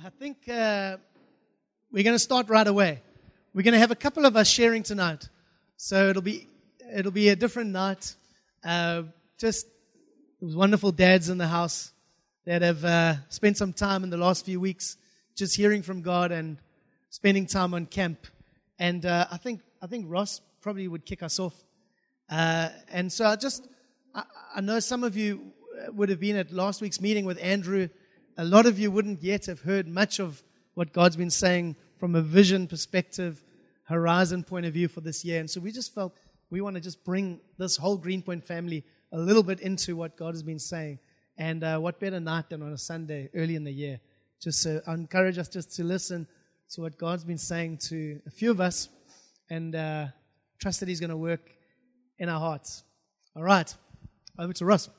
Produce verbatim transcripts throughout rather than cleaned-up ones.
I think uh, we're going to start right away. We're going to have a couple of us sharing tonight, so it'll be it'll be a different night. Uh, just it was wonderful dads in the house that have uh, spent some time in the last few weeks just hearing from God and spending time on camp. And uh, I think I think Ross probably would kick us off. Uh, and so I just I, I know some of you would have been at last week's meeting with Andrew. A lot of you wouldn't yet have heard much of what God's been saying from a vision perspective, horizon point of view for this year. And so we just felt we want to just bring this whole Greenpoint family a little bit into what God has been saying. And uh, what better night than on a Sunday early in the year? Just so I encourage us just to listen to what God's been saying to a few of us and uh, trust that He's going to work in our hearts. All right, over to Russ.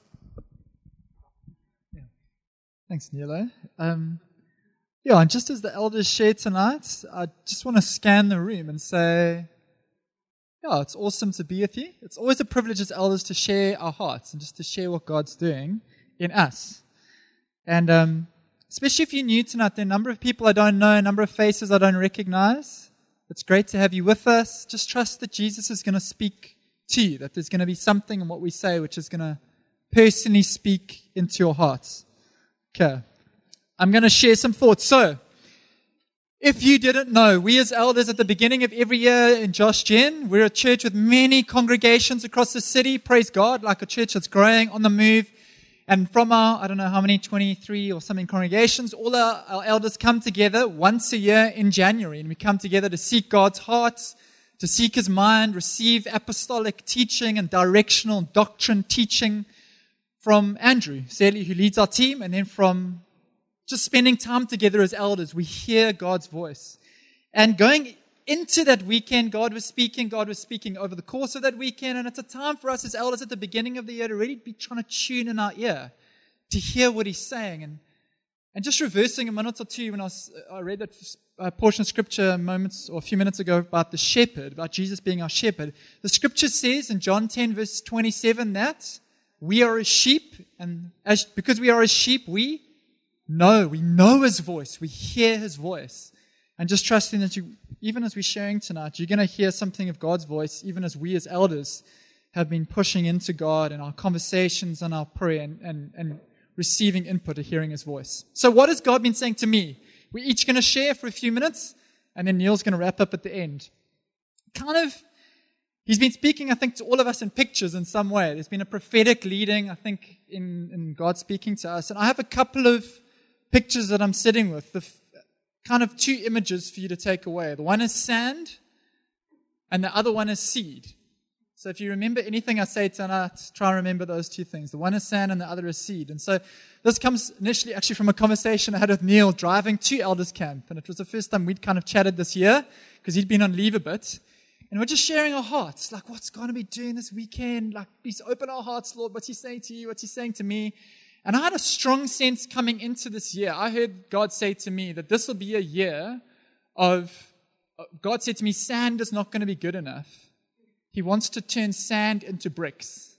Yeah. Thanks, Nilo. Um, yeah, and just as the elders shared tonight, I just want to scan the room and say, yeah, it's awesome to be with you. It's always a privilege as elders to share our hearts and just to share what God's doing in us. And um, especially if you're new tonight, there are a number of people I don't know, a number of faces I don't recognize. It's great to have you with us. Just trust that Jesus is going to speak to you, that there's going to be something in what we say which is going to personally speak into your hearts. Okay. I'm going to share some thoughts. So, if you didn't know, we as elders at the beginning of every year in Josh Gen, we're a church with many congregations across the city. Praise God, like a church that's growing on the move. And from our, I don't know how many, twenty-three or something congregations, all our, our elders come together once a year in January. And we come together to seek God's heart, to seek His mind, receive apostolic teaching and directional doctrine teaching from Andrew Sedley, who leads our team, and then from just spending time together as elders, we hear God's voice. And going into that weekend, God was speaking, God was speaking over the course of that weekend, and it's a time for us as elders at the beginning of the year to really be trying to tune in our ear, to hear what He's saying. And and just reversing a minute or two, when I, was, I read that uh, portion of Scripture moments or a few minutes ago about the shepherd, about Jesus being our shepherd, the Scripture says in John ten, verse twenty-seven, that we are His sheep, and as because we are His sheep, we know, we know His voice, we hear His voice. And just trusting that you, even as we're sharing tonight, you're going to hear something of God's voice, even as we as elders have been pushing into God in our conversations and our prayer and, and, and receiving input of hearing His voice. So what has God been saying to me? We're each going to share for a few minutes, and then Neil's going to wrap up at the end. Kind of, He's been speaking, I think, to all of us in pictures in some way. There's been a prophetic leading, I think, in, in God speaking to us. And I have a couple of pictures that I'm sitting with, the kind of two images for you to take away. The one is sand, and the other one is seed. So if you remember anything I say tonight, try and remember those two things. The one is sand, and the other is seed. And so this comes initially actually from a conversation I had with Neil driving to Elders Camp, and it was the first time we'd kind of chatted this year, because he'd been on leave a bit. And we're just sharing our hearts, like what's going to be doing this weekend? Like, please open our hearts, Lord. What's He saying to you? What's He saying to me? And I had a strong sense coming into this year. I heard God say to me that this will be a year of, God said to me, sand is not going to be good enough. He wants to turn sand into bricks.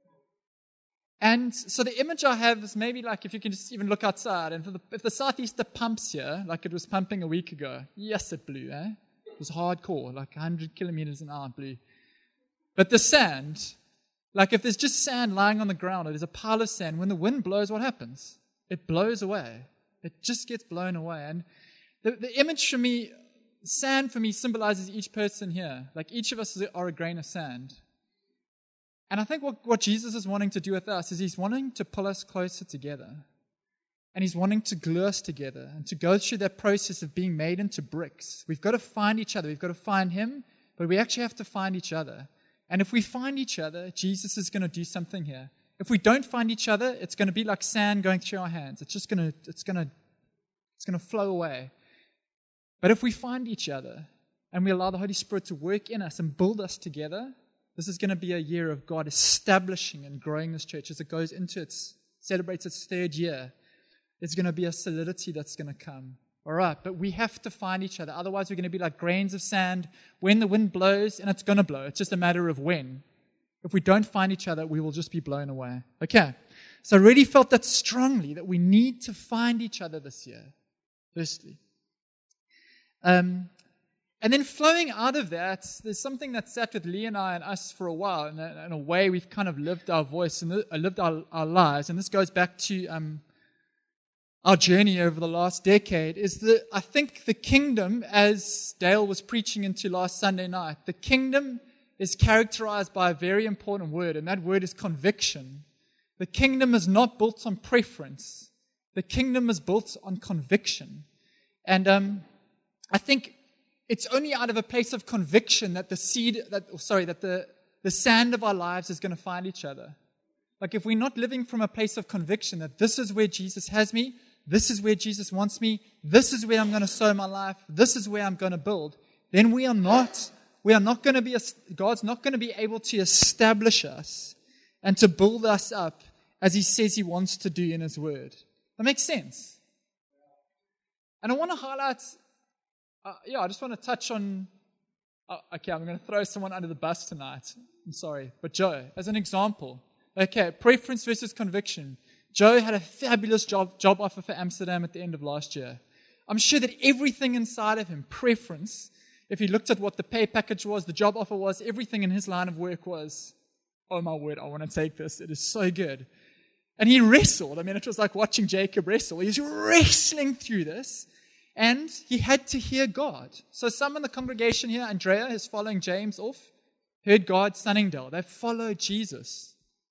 And so the image I have is maybe like if you can just even look outside, and if the, if the southeaster pumps here, like it was pumping a week ago, yes, it blew, eh? It was hardcore, like one hundred kilometers an hour it blew. But the sand, like if there's just sand lying on the ground, or there's a pile of sand, when the wind blows, what happens? It blows away. It just gets blown away. And the, the image for me, sand for me symbolizes each person here. Like each of us are a grain of sand. And I think what, what Jesus is wanting to do with us is He's wanting to pull us closer together. And He's wanting to glue us together and to go through that process of being made into bricks. We've got to find each other. We've got to find Him, but we actually have to find each other. And if we find each other, Jesus is going to do something here. If we don't find each other, it's going to be like sand going through our hands. It's just going to, it's going to, it's going to flow away. But if we find each other and we allow the Holy Spirit to work in us and build us together, this is going to be a year of God establishing and growing this church as it goes into its, celebrates its third year. There's going to be a solidity that's going to come. All right, but we have to find each other. Otherwise, we're going to be like grains of sand when the wind blows, and it's going to blow. It's just a matter of when. If we don't find each other, we will just be blown away. Okay, so I really felt that strongly, that we need to find each other this year. firstly. Um, and then flowing out of that, there's something that sat with Lee and I and us for a while. In a, in a way, we've kind of lived our voice and uh, lived our, our lives. And this goes back to um, our journey over the last decade, is that I think the kingdom, as Dale was preaching into last Sunday night, the kingdom is characterized by a very important word, and that word is conviction. The kingdom is not built on preference. The kingdom is built on conviction. And um, I think it's only out of a place of conviction that the seed, that oh, sorry, that the, the sand of our lives is going to find each other. Like if we're not living from a place of conviction that this is where Jesus has me, this is where Jesus wants me, this is where I'm going to sow my life, this is where I'm going to build, then we are not, we are not going to be, God's not going to be able to establish us and to build us up as He says He wants to do in His Word. That makes sense. And I want to highlight, uh, yeah, I just want to touch on, uh, okay, I'm going to throw someone under the bus tonight. I'm sorry, but Joe, as an example. Okay, preference versus conviction. Joe had a fabulous job, job offer for Amsterdam at the end of last year. I'm sure that everything inside of him, preference, if he looked at what the pay package was, the job offer was, everything in his line of work was, oh my word, I want to take this. It is so good. And he wrestled. I mean, it was like watching Jacob wrestle. He was wrestling through this, and he had to hear God. So some in the congregation here, Andrea is following James off, heard God, Sunningdale. They followed Jesus.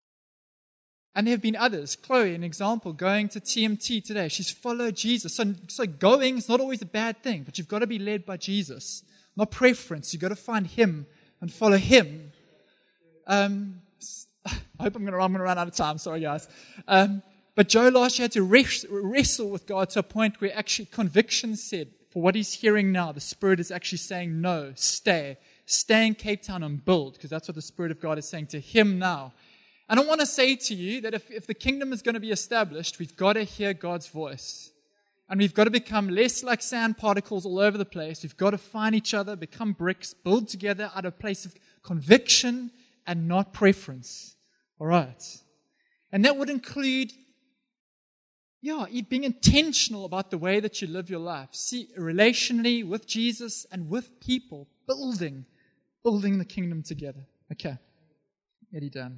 And there have been others. Chloe, an example, going to T M T today. She's followed Jesus. So, so going is not always a bad thing, but you've got to be led by Jesus, not preference. You've got to find Him and follow Him. Um, I hope I'm going to I'm going to run out of time. Sorry, guys. Um, but Joe last year had to res- wrestle with God to a point where actually conviction said, for what he's hearing now, the Spirit is actually saying, no, stay. Stay in Cape Town and build, because that's what the Spirit of God is saying to him now. And I want to say to you that if, if the kingdom is going to be established, we've got to hear God's voice. And we've got to become less like sand particles all over the place. We've got to find each other, become bricks, build together out of a place of conviction and not preference. All right. And that would include, yeah, being intentional about the way that you live your life. See, relationally with Jesus and with people, building, building the kingdom together. Okay. Eddie done.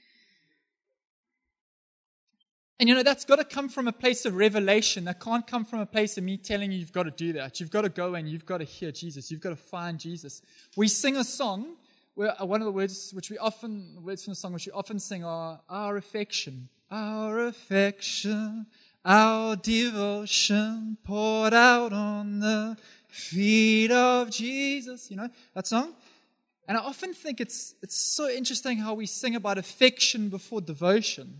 And you know, that's got to come from a place of revelation. That can't come from a place of me telling you you've got to do that. You've got to go and you've got to hear Jesus. You've got to find Jesus. We sing a song where one of the words which we often, the words from the song which we often sing are, our affection, our affection, our devotion poured out on the feet of Jesus. You know, that song? And I often think it's it's so interesting how we sing about affection before devotion.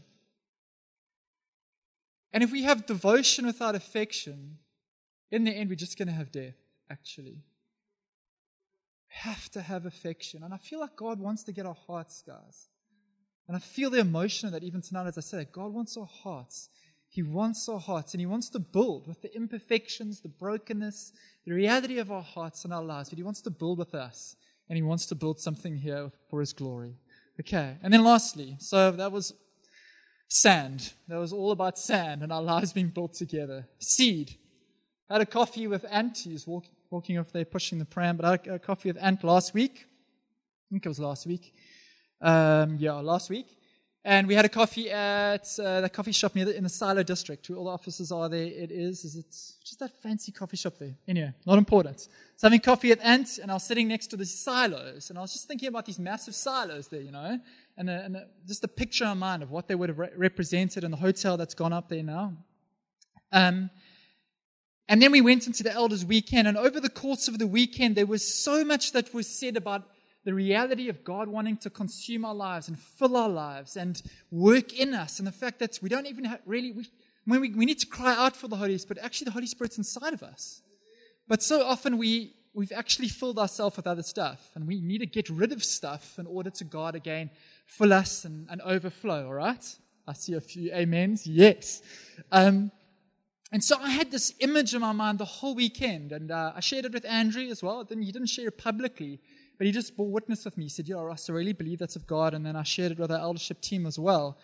And if we have devotion without affection, in the end, we're just going to have death, actually. We have to have affection. And I feel like God wants to get our hearts, guys. And I feel the emotion of that even tonight as I say, God wants our hearts. He wants our hearts. And He wants to build with the imperfections, the brokenness, the reality of our hearts and our lives. But He wants to build with us. And He wants to build something here for His glory. Okay. And then lastly, so that was sand. That was all about sand and our lives being built together. Seed. I had a coffee with Ant. He was walk, walking off there pushing the pram, but I had a coffee with Ant last week. I think it was last week. Um, yeah, last week. And we had a coffee at uh, the coffee shop near the, in the Silo district, where all the offices are there. It is, is it just that fancy coffee shop there? Anyway, not important. So having coffee at Ant, and I was sitting next to the silos, and I was just thinking about these massive silos there, you know, and, a, and a, just a picture in mind of what they would have re- represented in the hotel that's gone up there now. Um, and then we went into the Elders Weekend, and over the course of the weekend, there was so much that was said about the reality of God wanting to consume our lives and fill our lives and work in us, and the fact that we don't even have really, we, when we, we need to cry out for the Holy Spirit, actually the Holy Spirit's inside of us. But so often we, we've actually filled ourselves with other stuff, and we need to get rid of stuff in order to God again fill us and, and overflow, all right? I see a few amens, yes. Um, and so I had this image in my mind the whole weekend, and uh, I shared it with Andrew as well. Then he didn't share it publicly, but he just bore witness with me. He said, yeah, Ross, I really believe that's of God. And then I shared it with our eldership team as well.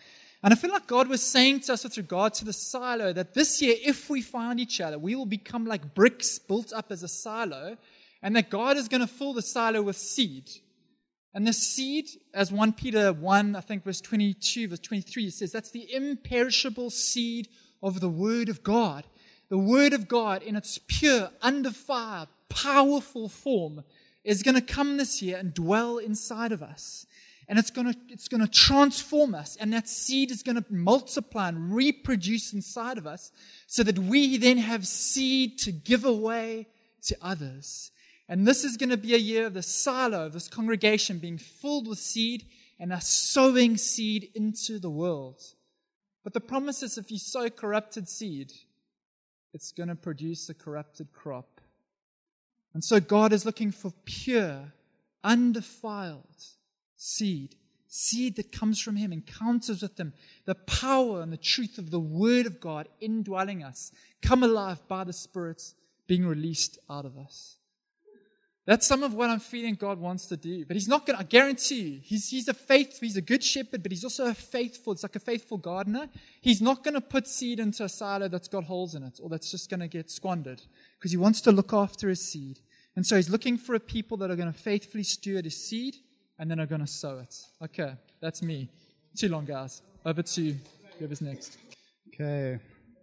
And I feel like God was saying to us with regard to the silo that this year, if we find each other, we will become like bricks built up as a silo, and that God is going to fill the silo with seed. And the seed, as First Peter one, I think verse twenty-two, verse twenty-three, it says that's the imperishable seed of the Word of God. The Word of God in its pure, undefiled, powerful form is going to come this year and dwell inside of us. And it's going to, it's going to transform us. And that seed is going to multiply and reproduce inside of us so that we then have seed to give away to others. And this is going to be a year of the silo, of this congregation being filled with seed and us sowing seed into the world. But the promise is if you sow corrupted seed, it's going to produce a corrupted crop. And so God is looking for pure, undefiled seed, seed that comes from Him, encounters with Him, the power and the truth of the Word of God indwelling us, come alive by the Spirit being released out of us. That's some of what I'm feeling God wants to do. But He's not going to, I guarantee you, He's, he's a faithful, He's a good shepherd, but He's also a faithful, it's like a faithful gardener. He's not going to put seed into a silo that's got holes in it or that's just going to get squandered because He wants to look after His seed. And so He's looking for a people that are going to faithfully steward His seed and then are going to sow it. Okay, that's me. Too long, guys. Over to whoever's next. Okay.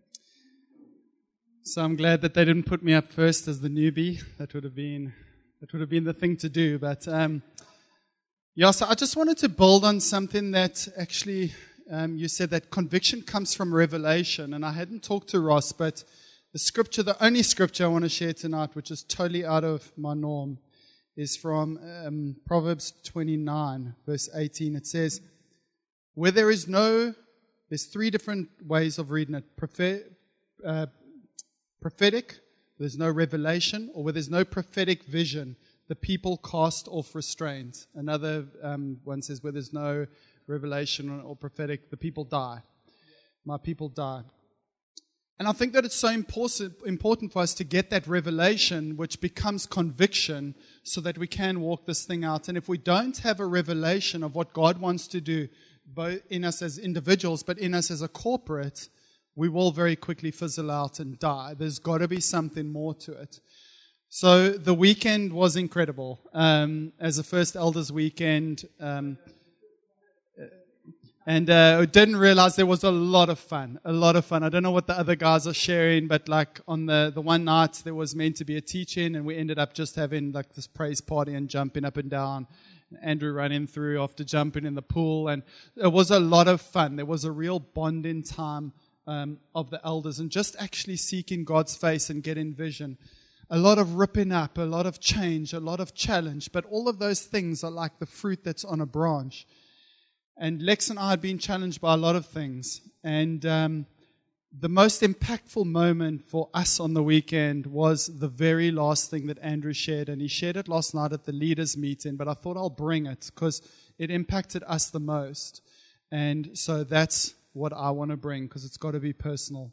So I'm glad that they didn't put me up first as the newbie. That would have been that would have been the thing to do. But um, yeah, so I just wanted to build on something that actually um, you said that conviction comes from revelation. And I hadn't talked to Ross, but the scripture, the only scripture I want to share tonight, which is totally out of my norm, is from um, Proverbs twenty-nine, verse eighteen. It says, where there is no, there's three different ways of reading it. Prophet, uh, prophetic, there's no revelation, or where there's no prophetic vision, the people cast off restraint. Another um, one says where there's no revelation or prophetic, the people die. My people die. And I think that it's so important, important for us to get that revelation, which becomes conviction, so that we can walk this thing out. And if we don't have a revelation of what God wants to do, both in us as individuals, but in us as a corporate, we will very quickly fizzle out and die. There's got to be something more to it. So the weekend was incredible. Um, as a first elders weekend, um, and uh, didn't realize there was a lot of fun, a lot of fun. I don't know what the other guys are sharing, but like on the, the one night there was meant to be a teaching, and we ended up just having like this praise party and jumping up and down. Andrew running through after jumping in the pool, and it was a lot of fun. There was a real bonding time um, of the elders, and just actually seeking God's face and getting vision. A lot of ripping up, a lot of change, a lot of challenge, but all of those things are like the fruit that's on a branch. And Lex and I had been challenged by a lot of things, and um, the most impactful moment for us on the weekend was the very last thing that Andrew shared, and he shared it last night at the leaders' meeting, but I thought I'll bring it because it impacted us the most. And so that's what I want to bring, because it's got to be personal.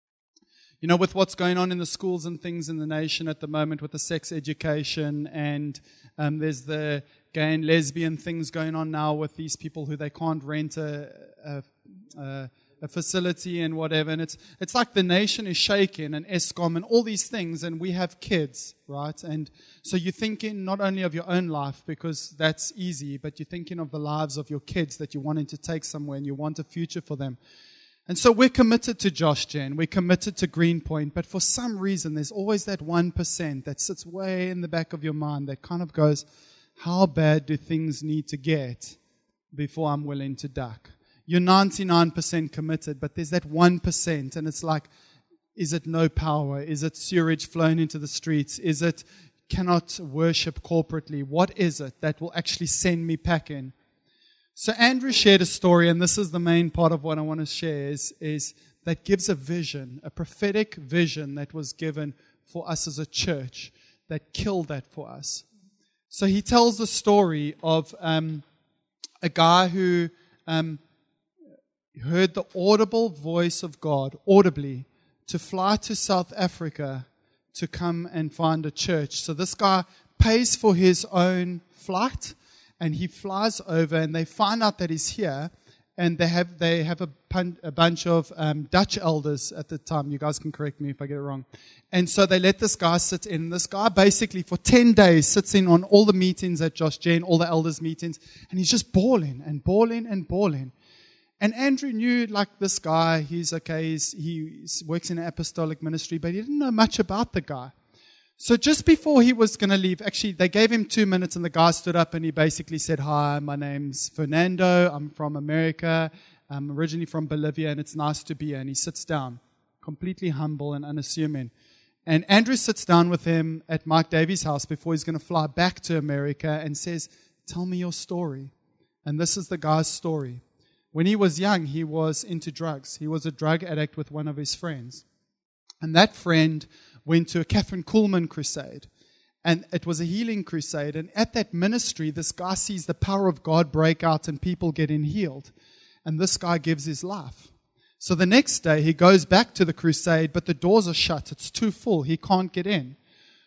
You know, with what's going on in the schools and things in the nation at the moment with the sex education, and um, there's the gay and lesbian things going on now with these people who they can't rent a, a, a a facility and whatever, and it's it's like the nation is shaking, and ESCOM and all these things, and we have kids, right? And so you're thinking not only of your own life, because that's easy, but you're thinking of the lives of your kids that you're wanting to take somewhere, and you want a future for them. And so we're committed to Josh Gen, we're committed to Greenpoint, but for some reason there's always that one percent that sits way in the back of your mind that kind of goes, how bad do things need to get before I'm willing to duck? You're ninety-nine percent committed, but there's that one percent, and it's like, is it no power? Is it sewage flowing into the streets? Is it cannot worship corporately? What is it that will actually send me packing? So Andrew shared a story, and this is the main part of what I want to share, is, is that gives a vision, a prophetic vision that was given for us as a church that killed that for us. So he tells the story of um, a guy who... Um, heard the audible voice of God, audibly, to fly to South Africa to come and find a church. So this guy pays for his own flight, and he flies over, and they find out that he's here, and they have they have a, pun, a bunch of um, Dutch elders at the time. You guys can correct me if I get it wrong. And so they let this guy sit in. This guy basically for ten days sits in on all the meetings at Josh Gen, all the elders' meetings, and he's just bawling and bawling and bawling. And Andrew knew, like, this guy, he's okay, he's, he works in an apostolic ministry, but he didn't know much about the guy. So just before he was going to leave, actually, they gave him two minutes, and the guy stood up and he basically said, "Hi, my name's Fernando. I'm from America. I'm originally from Bolivia, and it's nice to be here." And he sits down, completely humble and unassuming. And Andrew sits down with him at Mike Davies' house before he's going to fly back to America and says, "Tell me your story." And this is the guy's story. When he was young, he was into drugs. He was a drug addict with one of his friends. And that friend went to a Catherine Kuhlman crusade. And it was a healing crusade. And at that ministry, this guy sees the power of God break out and people getting healed. And this guy gives his life. So the next day, he goes back to the crusade, but the doors are shut. It's too full. He can't get in.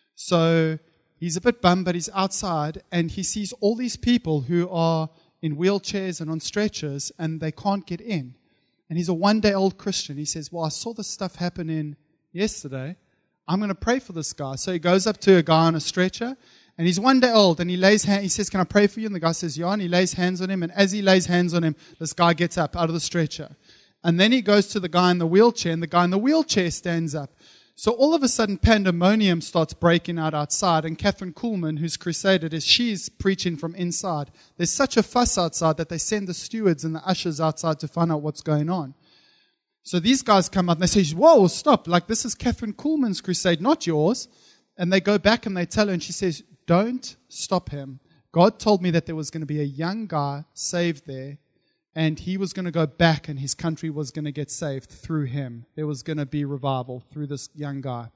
So he's a bit bummed, but he's outside. And he sees all these people who are in wheelchairs and on stretchers, and they can't get in. And he's a one-day-old Christian. He says, "Well, I saw this stuff happening yesterday. I'm going to pray for this guy." So he goes up to a guy on a stretcher, and he's one day old, and he lays hand, he says, "Can I pray for you?" And the guy says, "Yeah," and he lays hands on him, and as he lays hands on him, this guy gets up out of the stretcher. And then he goes to the guy in the wheelchair, and the guy in the wheelchair stands up. So all of a sudden, pandemonium starts breaking out outside, and Catherine Kuhlman, who's crusaded, is she's preaching from inside. There's such a fuss outside that they send the stewards and the ushers outside to find out what's going on. So these guys come up and they say, "Whoa, stop, like this is Catherine Kuhlman's crusade, not yours." And they go back and they tell her, and she says, "Don't stop him. God told me that there was going to be a young guy saved there, and he was going to go back and his country was going to get saved through him. There was going to be revival through this young guy."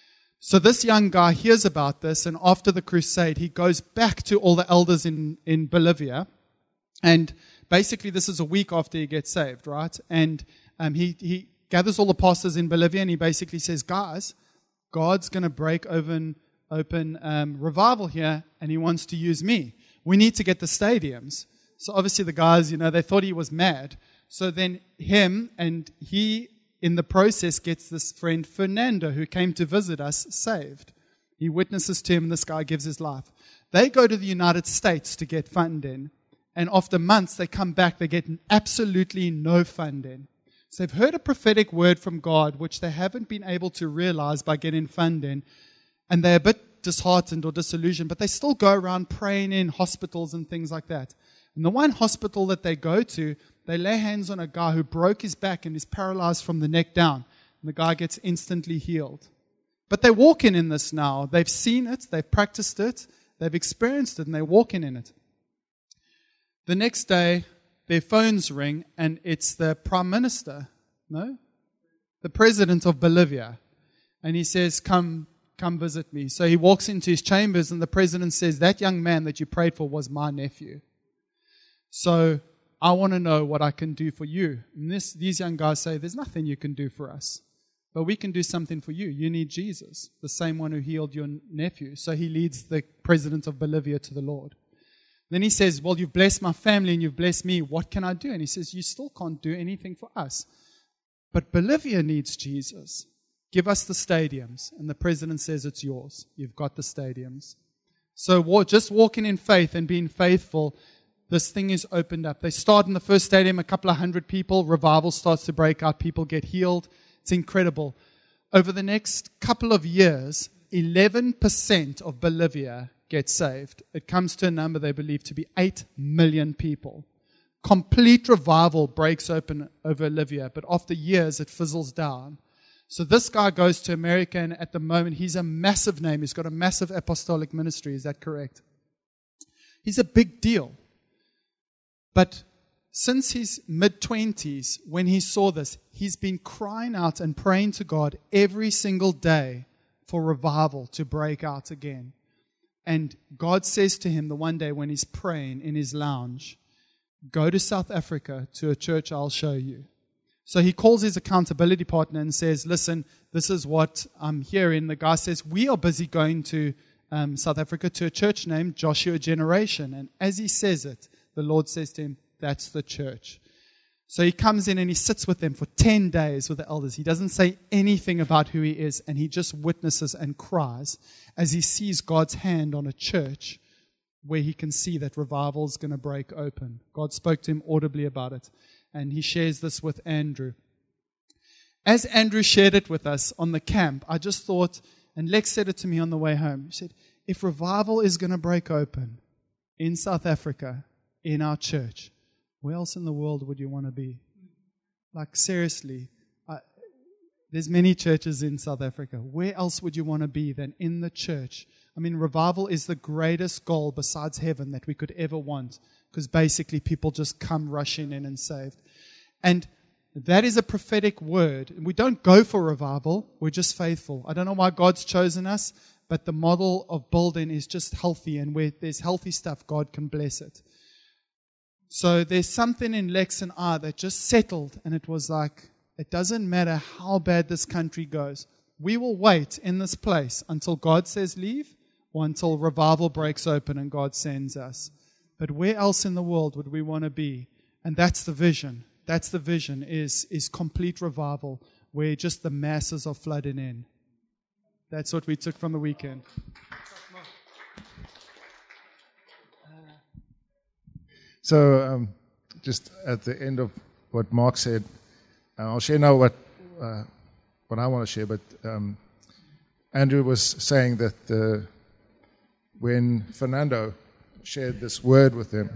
So this young guy hears about this, and after the crusade, he goes back to all the elders in, in Bolivia. And basically, this is a week after he gets saved, right? And um, he, he gathers all the pastors in Bolivia, and he basically says, "Guys, God's going to break open, open um, revival here, and he wants to use me. We need to get the stadiums." So obviously the guys, you know, they thought he was mad. So then him and he, in the process, gets this friend Fernando, who came to visit us, saved. He witnesses to him, and this guy gives his life. They go to the United States to get funding, and after months they come back, they get absolutely no funding. So they've heard a prophetic word from God, which they haven't been able to realize by getting funding, and they're a bit disheartened or disillusioned, but they still go around praying in hospitals and things like that. And the one hospital that they go to, they lay hands on a guy who broke his back and is paralyzed from the neck down. And the guy gets instantly healed. But they're walking in this now. They've seen it, they've practiced it, they've experienced it, and they're walking in it. The next day, their phones ring, and it's the Prime Minister, no? The President of Bolivia. And he says, come, come visit me. So he walks into his chambers, and the President says, "That young man that you prayed for was my nephew. So I want to know what I can do for you." And this, these young guys say, "There's nothing you can do for us, but we can do something for you. You need Jesus, the same one who healed your nephew." So he leads the president of Bolivia to the Lord. Then he says, "Well, you've blessed my family and you've blessed me. What can I do?" And he says, "You still can't do anything for us. But Bolivia needs Jesus. Give us the stadiums." And the president says, "It's yours. You've got the stadiums." So just walking in faith and being faithful, this thing is opened up. They start in the first stadium, a couple of hundred people. Revival starts to break out. People get healed. It's incredible. Over the next couple of years, eleven percent of Bolivia gets saved. It comes to a number they believe to be eight million people. Complete revival breaks open over Bolivia, but after years, it fizzles down. So this guy goes to America, and at the moment, he's a massive name. He's got a massive apostolic ministry. Is that correct? He's a big deal. But since his mid-twenties, when he saw this, he's been crying out and praying to God every single day for revival to break out again. And God says to him the one day when he's praying in his lounge, "Go to South Africa to a church I'll show you." So he calls his accountability partner and says, "Listen, this is what I'm hearing." The guy says, "We are busy going to um, South Africa to a church named Joshua Generation." And as he says it, the Lord says to him, "That's the church." So he comes in and he sits with them for ten days with the elders. He doesn't say anything about who he is, and he just witnesses and cries as he sees God's hand on a church where he can see that revival is going to break open. God spoke to him audibly about it, and he shares this with Andrew. As Andrew shared it with us on the camp, I just thought, and Lex said it to me on the way home, he said, if revival is going to break open in South Africa, in our church, where else in the world would you want to be? Like, seriously, I, there's many churches in South Africa. Where else would you want to be than in the church? I mean, revival is the greatest goal besides heaven that we could ever want, because basically people just come rushing in and saved. And that is a prophetic word. We don't go for revival. We're just faithful. I don't know why God's chosen us, but the model of building is just healthy, and where there's healthy stuff, God can bless it. So there's something in Lex and I that just settled, and it was like, it doesn't matter how bad this country goes. We will wait in this place until God says leave, or until revival breaks open and God sends us. But where else in the world would we want to be? And that's the vision. That's the vision, is, is complete revival, where just the masses are flooding in. That's what we took from the weekend. So, um, just at the end of what Mark said, uh, I'll share now what uh, what I want to share. But um, Andrew was saying that uh, when Fernando shared this word with him,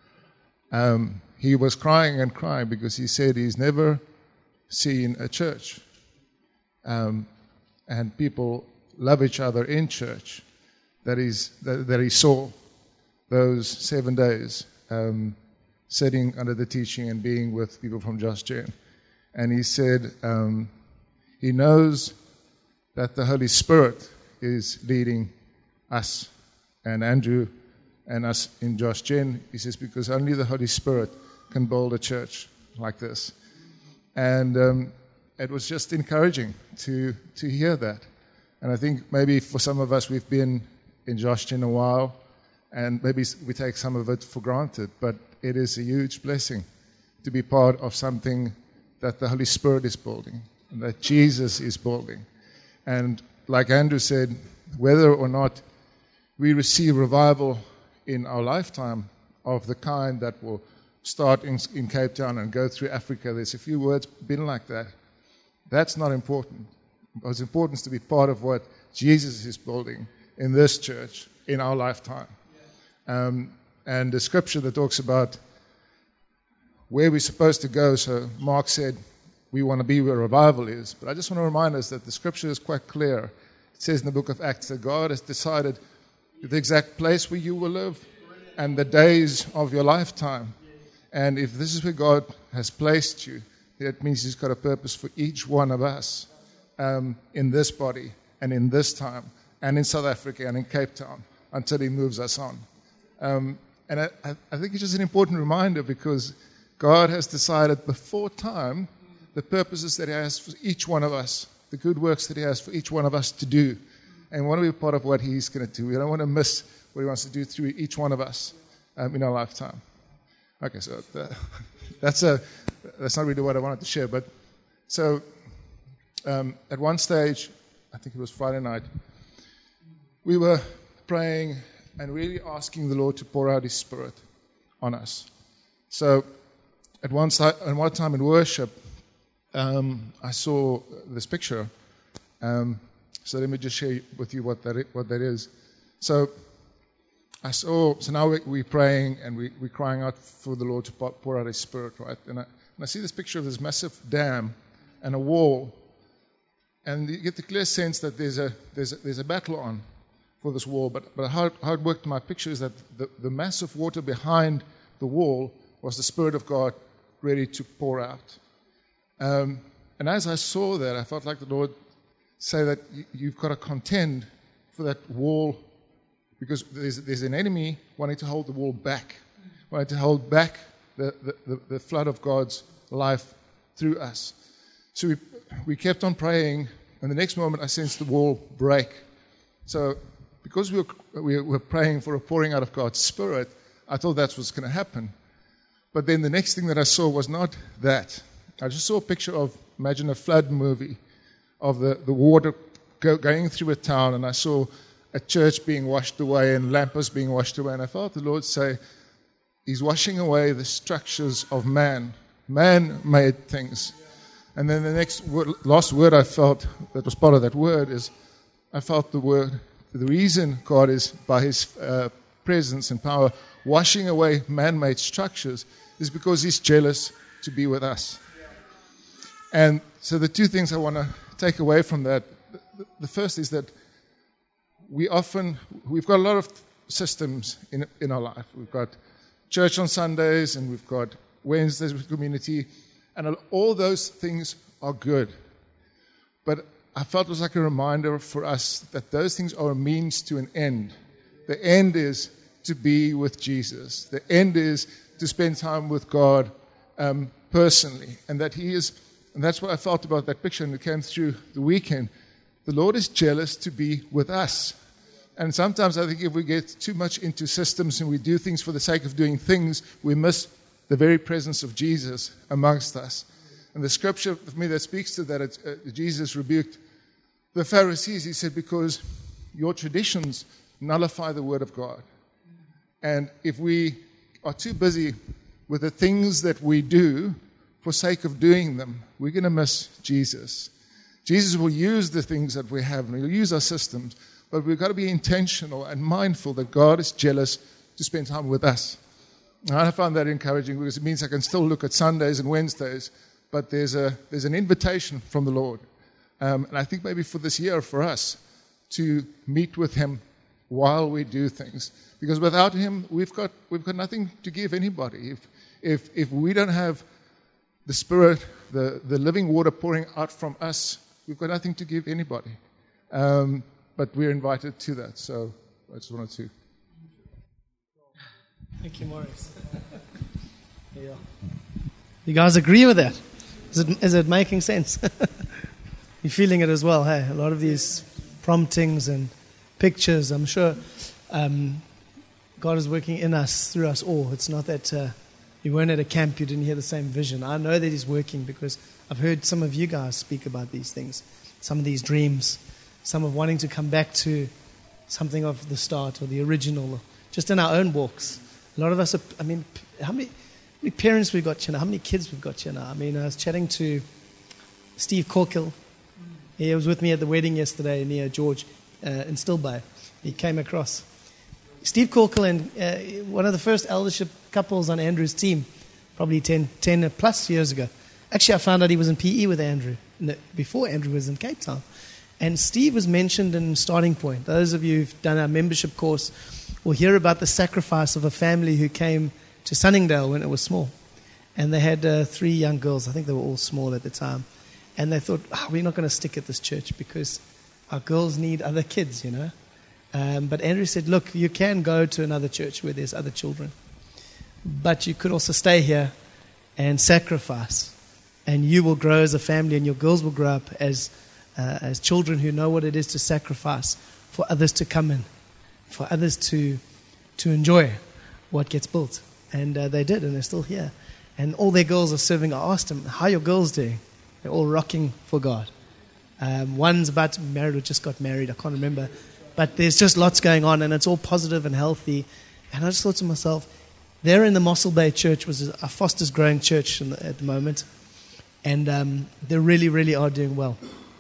um, he was crying and crying because he said he's never seen a church, um, and people love each other in church. That is that, that he saw those seven days. Um, sitting under the teaching and being with people from Just Gen. And he said um, he knows that the Holy Spirit is leading us and Andrew and us in Just Gen. He says, because only the Holy Spirit can build a church like this. And um, it was just encouraging to, to hear that. And I think maybe for some of us, we've been in Just Gen a while, and maybe we take some of it for granted, but it is a huge blessing to be part of something that the Holy Spirit is building, and that Jesus is building. And like Andrew said, whether or not we receive revival in our lifetime of the kind that will start in, in Cape Town and go through Africa, there's a few words been like that. That's not important. What's important is to be part of what Jesus is building in this church in our lifetime. Um, and the scripture that talks about where we're supposed to go, so Mark said we want to be where revival is, but I just want to remind us that the scripture is quite clear. It says in the book of Acts that God has decided the exact place where you will live and the days of your lifetime. And if this is where God has placed you, that means He's got a purpose for each one of us um, in this body and in this time and in South Africa and in Cape Town until He moves us on. Um, and I, I think it's just an important reminder, because God has decided before time the purposes that He has for each one of us, the good works that He has for each one of us to do. And we want to be part of what He's going to do. We don't want to miss what He wants to do through each one of us um, in our lifetime. Okay, so that, that's, a, that's not really what I wanted to share. But so um, at one stage, I think it was Friday night, we were praying and really asking the Lord to pour out His Spirit on us. So at one, side, at one time in worship, um, I saw this picture. Um, so let me just share with you what that is, what that is. So I saw. So now we, we're praying and we, we're crying out for the Lord to pour out His Spirit, right? And I, and I see this picture of this massive dam and a wall, and you get the clear sense that there's a there's a, there's a battle on for this wall. But but how, how it worked in my picture is that the, the massive water behind the wall was the Spirit of God ready to pour out. Um, and as I saw that, I felt like the Lord say that you, you've got to contend for that wall, because there's, there's an enemy wanting to hold the wall back, wanting to hold back the, the, the, the flood of God's life through us. So we, we kept on praying, and the next moment I sensed the wall break. So because we were, we were praying for a pouring out of God's Spirit, I thought that's what's going to happen. But then the next thing that I saw was not that. I just saw a picture of, imagine a flood movie, of the, the water go, going through a town, and I saw a church being washed away and lampposts being washed away. And I felt the Lord say, He's washing away the structures of man. Man-made things. And then the next word, last word I felt that was part of that word is, I felt the word, the reason God is, by His uh, presence and power, washing away man-made structures is because He's jealous to be with us. And so the two things I want to take away from that, the first is that we often, we've got a lot of systems in in our life. We've got church on Sundays, and we've got Wednesdays with community, and all those things are good. But I felt it was like a reminder for us that those things are a means to an end. The end is to be with Jesus. The end is to spend time with God um, personally, and that He is, and that's what I felt about that picture, and it came through the weekend. The Lord is jealous to be with us. And sometimes I think if we get too much into systems and we do things for the sake of doing things, we miss the very presence of Jesus amongst us. And the scripture for me that speaks to that, it's, uh, Jesus rebuked the Pharisees. He said, because your traditions nullify the word of God. And if we are too busy with the things that we do for sake of doing them, we're going to miss Jesus. Jesus will use the things that we have, and He'll use our systems, but we've got to be intentional and mindful that God is jealous to spend time with us. And I found that encouraging because it means I can still look at Sundays and Wednesdays, but there's a there's an invitation from the Lord. Um, and I think maybe for this year, for us, to meet with Him while we do things. Because without Him, we've got we've got nothing to give anybody. If if if we don't have the Spirit, the, the living water pouring out from us, we've got nothing to give anybody. Um, but we're invited to that. So I just wanted to. Thank you, Maurice. Yeah. You guys agree with that? Is it, is it making sense? You're feeling it as well, hey? A lot of these promptings and pictures, I'm sure um, God is working in us, through us all. It's not that uh, you weren't at a camp, you didn't hear the same vision. I know that He's working because I've heard some of you guys speak about these things, some of these dreams, some of wanting to come back to something of the start or the original, just in our own walks. A lot of us are, I mean, how many, how many parents we've got here now? How many kids we've got here now? I mean, I was chatting to Steve Corkill. He was with me at the wedding yesterday near George uh, in Stillbay. He came across. Steve Corkill and uh, one of the first eldership couples on Andrew's team, probably ten, ten plus years ago. Actually, I found out he was in P E with Andrew before Andrew was in Cape Town. And Steve was mentioned in Starting Point. Those of you who've done our membership course will hear about the sacrifice of a family who came to Sunningdale when it was small. And they had uh, three young girls. I think they were all small at the time. And they thought, oh, we're not going to stick at this church because our girls need other kids, you know. Um, but Andrew said, look, you can go to another church where there's other children. But you could also stay here and sacrifice. And you will grow as a family, and your girls will grow up as uh, as children who know what it is to sacrifice for others to come in, for others to to enjoy what gets built. And uh, they did, and they're still here. And all their girls are serving. I asked them, how are your girls doing? They're all rocking for God. Um, one's about to be married or just got married. I can't remember. But there's just lots going on, and it's all positive and healthy. And I just thought to myself, they're in the Mossel Bay Church, which is our fastest growing church in the, at the moment. And um, they really, really are doing well.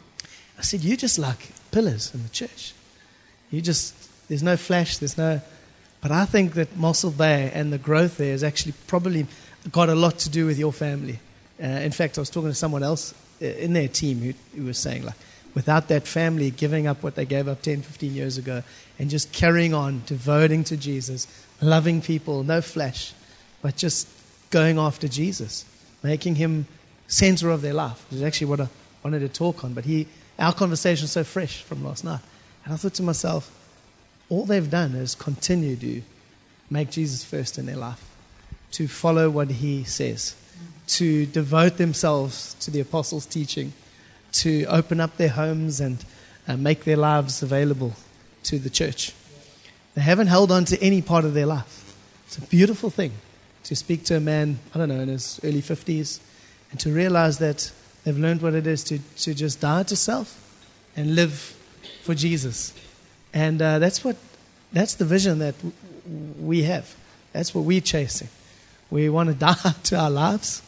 I said, you're just like pillars in the church. You just, there's no flash, there's no... But I think that Mossel Bay and the growth there has actually probably got a lot to do with your family. Uh, in fact, I was talking to someone else in their team who, who was saying, like, without that family giving up what they gave up ten, fifteen years ago and just carrying on, devoting to Jesus, loving people, no flash, but just going after Jesus, making Him center of their life, which is actually what I wanted to talk on. But he, our conversation is so fresh from last night. And I thought to myself, all they've done is continue to make Jesus first in their life, to follow what He says, to devote themselves to the apostles' teaching, to open up their homes and uh, make their lives available to the church. They haven't held on to any part of their life. It's a beautiful thing. to speak to a man, I don't know, in his early fifties, and to realize that they've learned what it is to, to just die to self and live for Jesus. And uh, that's what that's the vision that w- we have. That's what we're chasing. We want to die to our lives,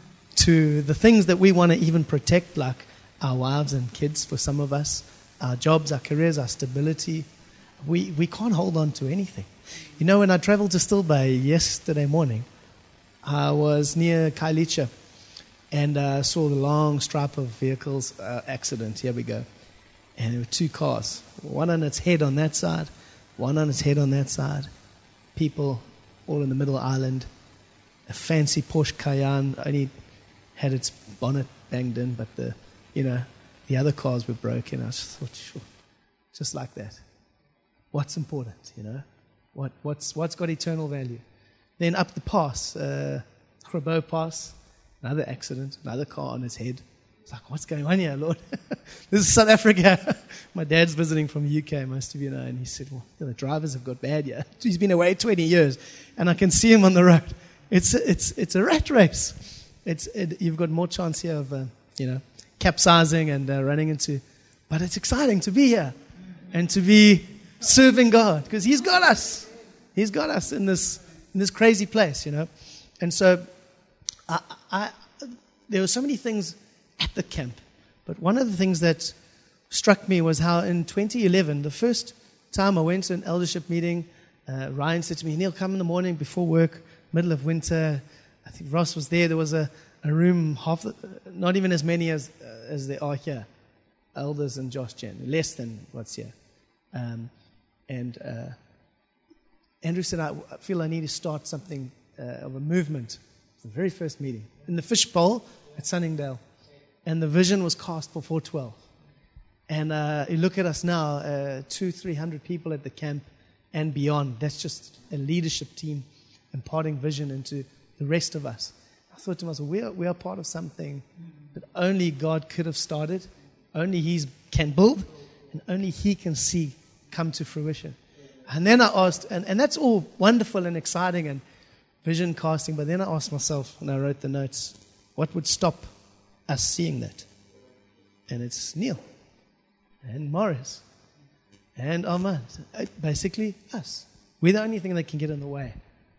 to the things that we want to even protect, like our wives and kids for some of us, our jobs, our careers, our stability. We we can't hold on to anything. You know, when I traveled to Still Bay yesterday morning, I was near Kailicha and uh, saw the long stripe of vehicles uh, accident. Here we go. And there were two cars, one on its head on that side, one on its head on that side. People all in the middle island. A fancy Porsche Cayenne only had its bonnet banged in, but the, you know, the other cars were broken. I just thought, sure, just like that. What's important, you know? What, what's, what's got eternal value? Then up the pass, uh, Grabo Pass, another accident, another car on its head. It's like, what's going on here, Lord? This is South Africa. My dad's visiting from the U K, most of you know, and he said, well, the drivers have got bad here. He's been away twenty years, and I can see him on the road. It's it's it's a rat race. It's it, you've got more chance here of uh, you know capsizing and uh, running into, but it's exciting to be here and to be serving God because He's got us. He's got us in this in this crazy place, you know. And so, I, I there were so many things at the camp, but one of the things that struck me was how in twenty eleven, the first time I went to an eldership meeting, uh, Ryan said to me, "Neil, come in the morning before work." Middle of winter, I think Ross was there. There was a, a room, half the, not even as many as uh, as there are here, elders and Josh Jen, less than what's here. Um, and uh, Andrew said, I feel I need to start something uh, of a movement. The very first meeting in the fishbowl at Sunningdale. And the vision was cast for four twelve. And uh, you look at us now, uh, two, three hundred people at the camp and beyond. That's just a leadership team imparting vision into the rest of us. I thought to myself, we are, we are part of something that only God could have started, only He can build, and only He can see come to fruition. And then I asked, and, and that's all wonderful and exciting and vision casting, but then I asked myself, and I wrote the notes, what would stop us seeing that? And it's Neil, and Morris, and Armand, basically us. We're the only thing that can get in the way.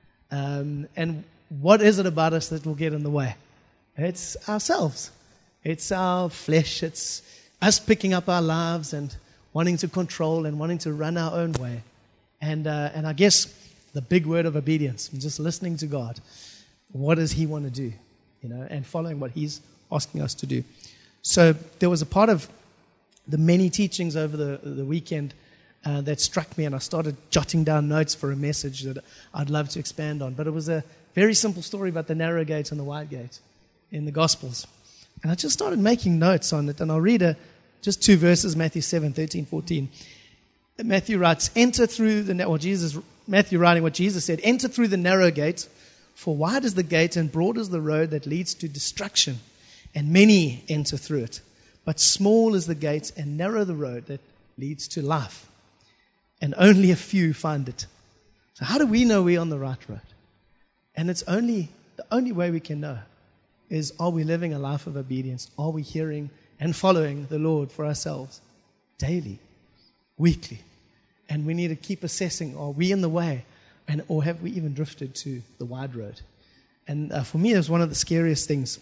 Um, and what is it about us that will get in the way? It's ourselves. It's our flesh. It's us picking up our lives and wanting to control and wanting to run our own way. And uh, and I guess the big word of obedience, just listening to God. What does He want to do? You know, and following what He's asking us to do. So there was a part of the many teachings over the, the weekend Uh, that struck me, and I started jotting down notes for a message that I'd love to expand on. But it was a very simple story about the narrow gate and the wide gate in the Gospels. And I just started making notes on it, and I'll read a, just two verses, Matthew seven, thirteen, fourteen. Matthew writes, enter through the, well, Jesus, Matthew writing what Jesus said, enter through the narrow gate, for wide is the gate and broad is the road that leads to destruction, and many enter through it. But small is the gate and narrow the road that leads to life, and only a few find it. So how do we know we're on the right road? And it's only, the only way we can know is, are we living a life of obedience? Are we hearing and following the Lord for ourselves daily, weekly? And we need to keep assessing, are we in the way? And, or have we even drifted to the wide road? And uh, for me, it was one of the scariest things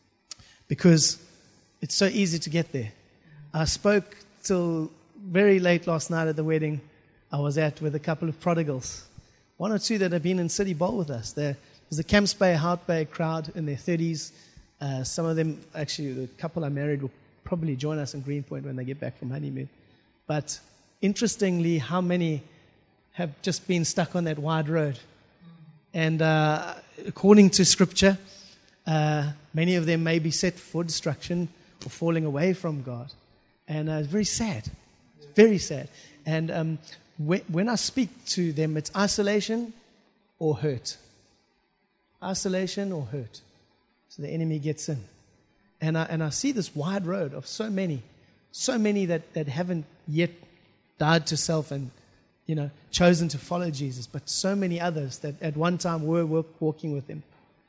because it's so easy to get there. I spoke till very late last night at the wedding I was at with a couple of prodigals, one or two that have been in City Bowl with us. There was a Camps Bay, Hout Bay crowd in their thirties. Uh, some of them, actually, the couple I married will probably join us in Greenpoint when they get back from honeymoon. But interestingly, how many have just been stuck on that wide road? And uh, according to Scripture, uh, many of them may be set for destruction or falling away from God. And uh, it's very sad. It's very sad. And um, when, when I speak to them, it's isolation or hurt. Isolation or hurt. So the enemy gets in. And I, and I see this wide road of so many, so many that, that haven't yet died to self and you know, chosen to follow Jesus, but so many others that at one time were walking with him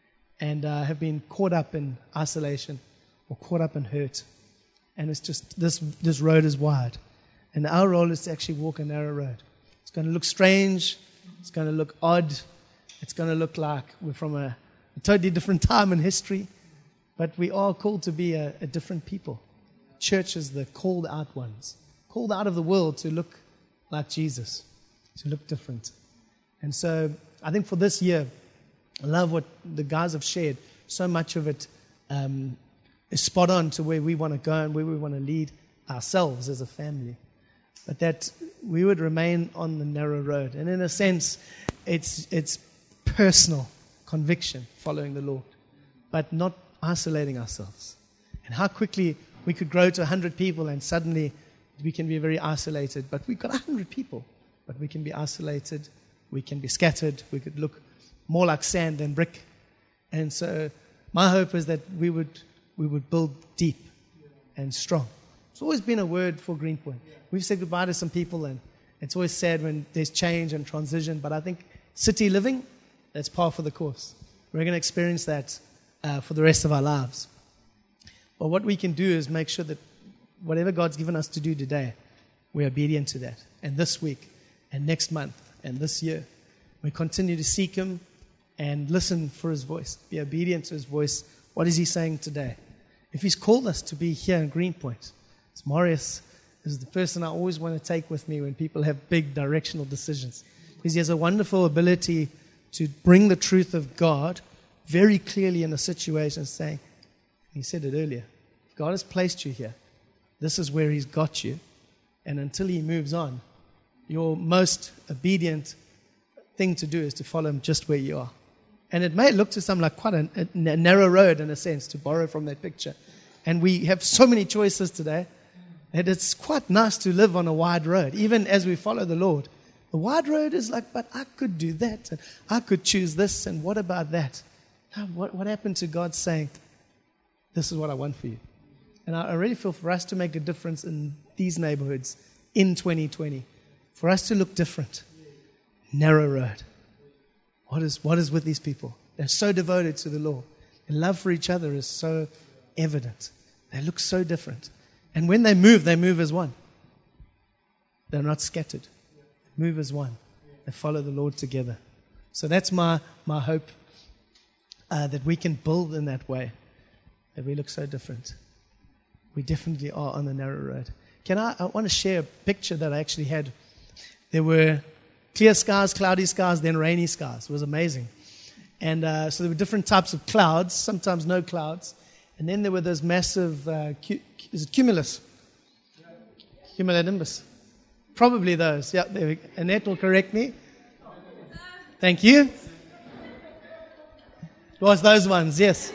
and uh, have been caught up in isolation or caught up in hurt. And it's just, this this road is wide. And our role is to actually walk a narrow road. It's going to look strange. It's going to look odd. It's going to look like we're from a, a totally different time in history. But we are called to be a, a different people. Church is the called out ones. Called out of the world to look like Jesus, to look different. And so I think for this year, I love what the guys have shared. So much of it um, is spot on to where we want to go and where we want to lead ourselves as a family. But that we would remain on the narrow road. And in a sense, it's it's personal conviction following the Lord, but not isolating ourselves. And how quickly we could grow to one hundred people and suddenly we can be very isolated. But we've got one hundred people, but we can be isolated, we can be scattered, we could look more like sand than brick. And so my hope is that we would we would build deep and strong. It's always been a word for Greenpoint. We've said goodbye to some people, and it's always sad when there's change and transition, but I think city living, that's par for the course. We're going to experience that uh, for the rest of our lives. But what we can do is make sure that whatever God's given us to do today, we're obedient to that. And this week, and next month, and this year, we continue to seek Him and listen for His voice. Be obedient to His voice. What is He saying today? If He's called us to be here in Greenpoint, as Marius is the person I always want to take with me when people have big directional decisions. Because he has a wonderful ability to bring the truth of God very clearly in a situation, saying, he said it earlier, if God has placed you here, this is where He's got you. And until He moves on, your most obedient thing to do is to follow Him just where you are. And it may look to some like quite a, a narrow road in a sense, to borrow from that picture. And we have so many choices today that it's quite nice to live on a wide road, even as we follow the Lord. The wide road is like, but I could do that, and I could choose this, and what about that? What, what happened to God saying, this is what I want for you? And I, I really feel for us to make a difference in these neighborhoods in twenty twenty, for us to look different. Narrow road. What is, what is with these people? They're so devoted to the Lord. Their love for each other is so evident. They look so different. And when they move, they move as one. They're not scattered. They move as one. They follow the Lord together. So that's my, my hope, uh, that we can build in that way, that we look so different. We definitely are on the narrow road. Can I, I want to share a picture that I actually had. There were clear skies, cloudy skies, then rainy skies. It was amazing. And uh, so there were different types of clouds, sometimes no clouds. And then there were those massive, uh, cu- is it cumulus? Cumulonimbus. Probably those. Yeah, there we go. Annette will correct me. Thank you. It was those ones, yes.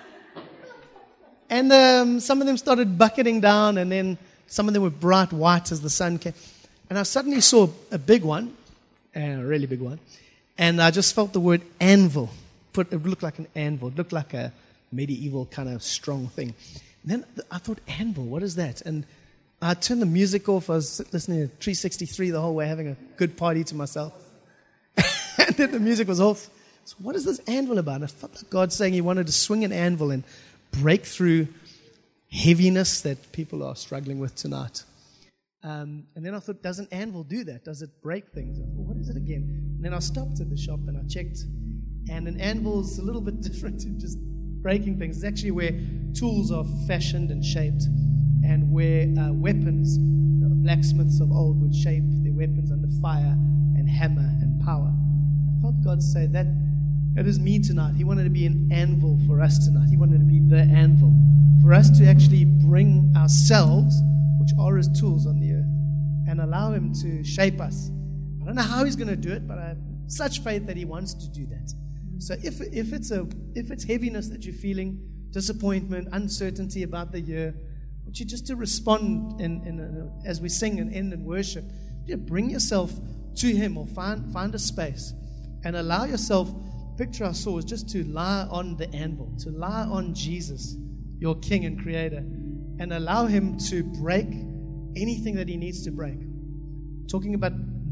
And um, some of them started bucketing down, and then some of them were bright white as the sun came. And I suddenly saw a big one, a really big one, and I just felt the word anvil. Put, it looked like an anvil. It looked like a medieval kind of strong thing. And then I thought, anvil, what is that? And I turned the music off. I was listening to three sixty-three the whole way, having a good party to myself. And then the music was off. So what is this anvil about? And I felt like God saying He wanted to swing an anvil and break through heaviness that people are struggling with tonight. Um, and then I thought, does an anvil do that? Does it break things? I thought, what is it again? And then I stopped at the shop and I checked. And an anvil is a little bit different to just breaking things. It's actually where tools are fashioned and shaped, and where uh, weapons, the blacksmiths of old would shape their weapons under fire and hammer and power. I felt God say that it is me tonight. He wanted to be an anvil for us tonight. He wanted to be the anvil for us to actually bring ourselves, which are His tools on the earth, and allow Him to shape us. I don't know how He's going to do it, but I have such faith that He wants to do that. So if if it's a if it's heaviness that you're feeling, disappointment, uncertainty about the year, I want you just to respond in, in a, as we sing and end in worship. You bring yourself to Him, or find find a space and allow yourself. Picture I saw was just to lie on the anvil, to lie on Jesus, your King and Creator, and allow Him to break anything that He needs to break. Talking about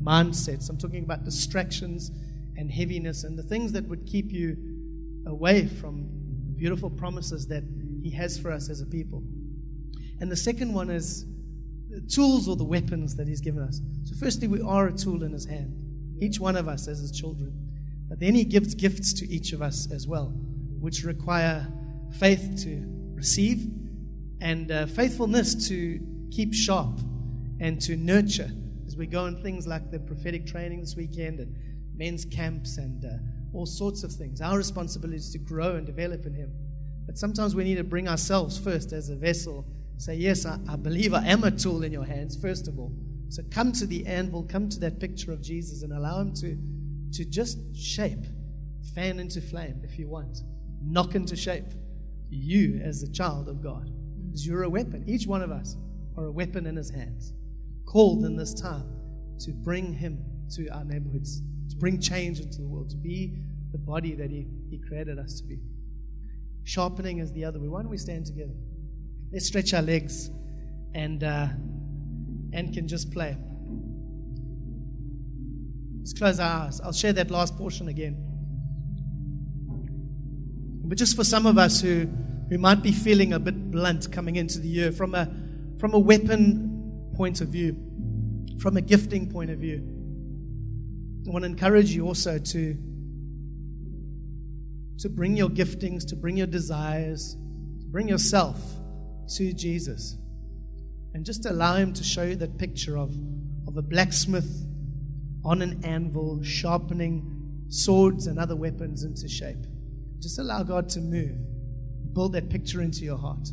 mindsets. I'm talking about distractions and heaviness and the things that would keep you away from the beautiful promises that He has for us as a people. And the second one is the tools or the weapons that He's given us. So firstly, we are a tool in His hand, each one of us as His children. But then He gives gifts to each of us as well, which require faith to receive and uh, faithfulness to keep sharp and to nurture as we go on things like the prophetic training this weekend and men's camps and uh, all sorts of things. Our responsibility is to grow and develop in Him. But sometimes we need to bring ourselves first as a vessel. Say, yes, I, I believe I am a tool in your hands, first of all. So come to the anvil, come to that picture of Jesus and allow Him to, to just shape, fan into flame if you want, knock into shape you as a child of God. Because you're a weapon. Each one of us are a weapon in His hands, called in this time to bring Him to our neighborhoods, to bring change into the world, to be the body that He, he created us to be. Sharpening is the other way. Why don't we stand together? Let's stretch our legs and uh, and can just play. Let's close our eyes. I'll share that last portion again. But just for some of us who, who might be feeling a bit blunt coming into the year, from a from a weapon point of view, from a gifting point of view, I want to encourage you also to, to bring your giftings, to bring your desires, to bring yourself to Jesus. And just allow Him to show you that picture of, of a blacksmith on an anvil, sharpening swords and other weapons into shape. Just allow God to move. Build that picture into your heart.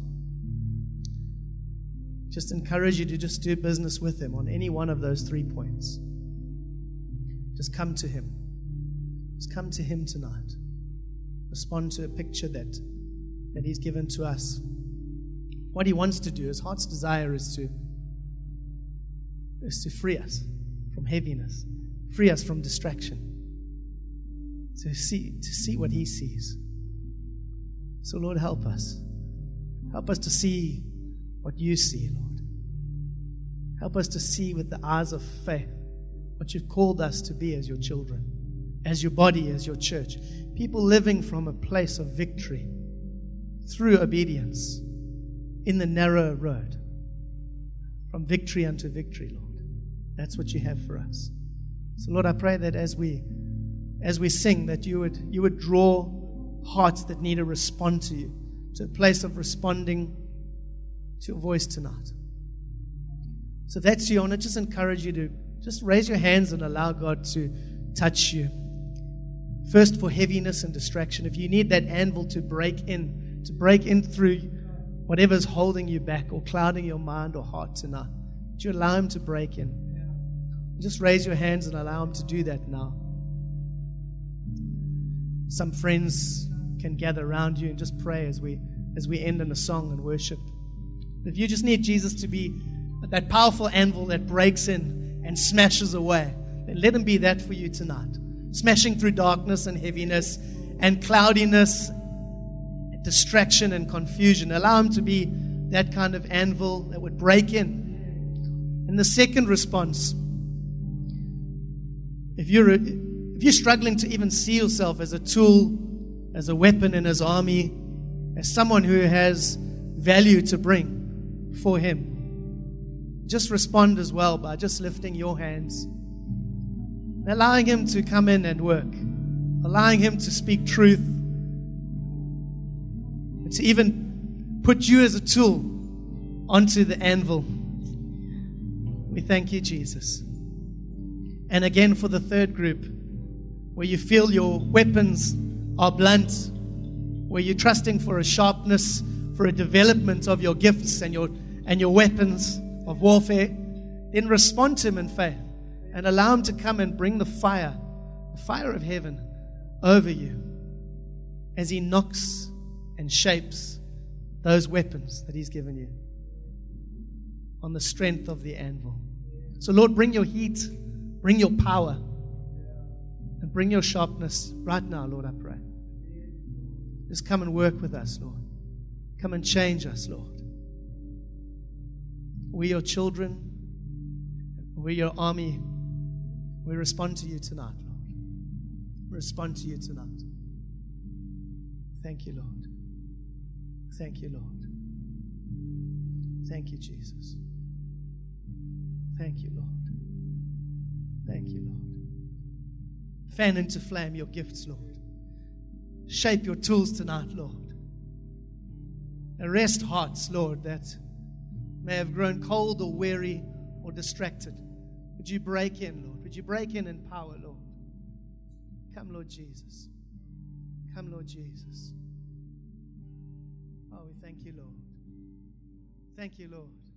Just encourage you to just do business with Him on any one of those three points. Just come to Him. Just come to Him tonight. Respond to a picture that, that He's given to us. What He wants to do, His heart's desire is to, is to free us from heaviness, free us from distraction, to see, to see what He sees. So Lord, help us. Help us to see what You see, Lord. Help us to see with the eyes of faith what You've called us to be as Your children, as Your body, as Your church. People living from a place of victory through obedience in the narrow road, from victory unto victory, Lord. That's what You have for us. So Lord, I pray that as we as we sing, that You would you would draw hearts that need to respond to You, to a place of responding to Your voice tonight. So if that's you, I want to just encourage you to just raise your hands and allow God to touch you. First, for heaviness and distraction. If you need that anvil to break in, to break in through whatever's holding you back or clouding your mind or heart tonight, would you allow Him to break in? Just raise your hands and allow Him to do that now. Some friends can gather around you and just pray as we as we end in a song and worship. If you just need Jesus to be that powerful anvil that breaks in and smashes away, then let Him be that for you tonight. Smashing through darkness and heaviness and cloudiness, and distraction and confusion. Allow Him to be that kind of anvil that would break in. And the second response, if you're if you're struggling to even see yourself as a tool, as a weapon in His army, as someone who has value to bring for Him, just respond as well by just lifting your hands, allowing Him to come in and work, allowing Him to speak truth, and to even put you as a tool onto the anvil. We thank You, Jesus. And again, for the third group, where you feel your weapons are blunt, where you're trusting for a sharpness, for a development of your gifts and your and your weapons of warfare, then respond to Him in faith and allow Him to come and bring the fire, the fire of heaven over you as He knocks and shapes those weapons that He's given you on the strength of the anvil. So Lord, bring Your heat, bring Your power, and bring Your sharpness right now, Lord, I pray. Just come and work with us, Lord. Come and change us, Lord. We're Your children. We're Your army. We respond to you tonight, Lord. We respond to you tonight. Thank you, Lord. Thank you, Lord. Thank you, Jesus. Thank you, Lord. Thank you, Lord. Fan into flame your gifts, Lord. Shape your tools tonight, Lord. Arrest hearts, Lord, that may have grown cold or weary or distracted. Would you break in, Lord? Would you break in in power, Lord? Come, Lord Jesus. Come, Lord Jesus. Oh, we thank you, Lord. Thank you, Lord.